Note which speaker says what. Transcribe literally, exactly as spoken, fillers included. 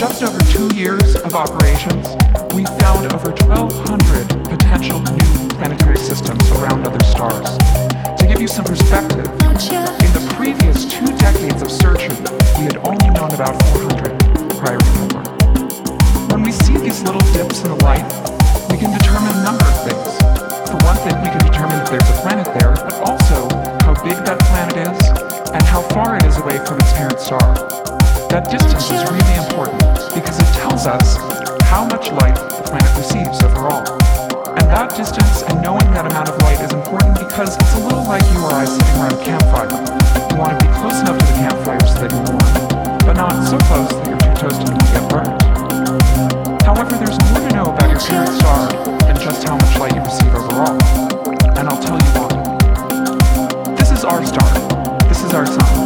Speaker 1: just over two years of operations, we found over twelve hundred potential new planetary systems around other stars. To give you some perspective, in the previous two decades of searching, we had only known about four hundred prior to Kepler. When we see these little dips in the light, we can determine a number of things. For one thing, we can determine that there's a planet there, but also how big that planet is and how far it is away from its parent star. That distance is really important because it tells us how much light the planet receives overall. And that distance and knowing that amount of light is important because it's a little like you or I sitting around a campfire. You want to be close enough to the campfire so that you're warm, but not so close that you're too toasted to get burned. However, there's more to know about your parent star than just how much light you receive overall. And I'll tell you why. This is our star. This is our sun.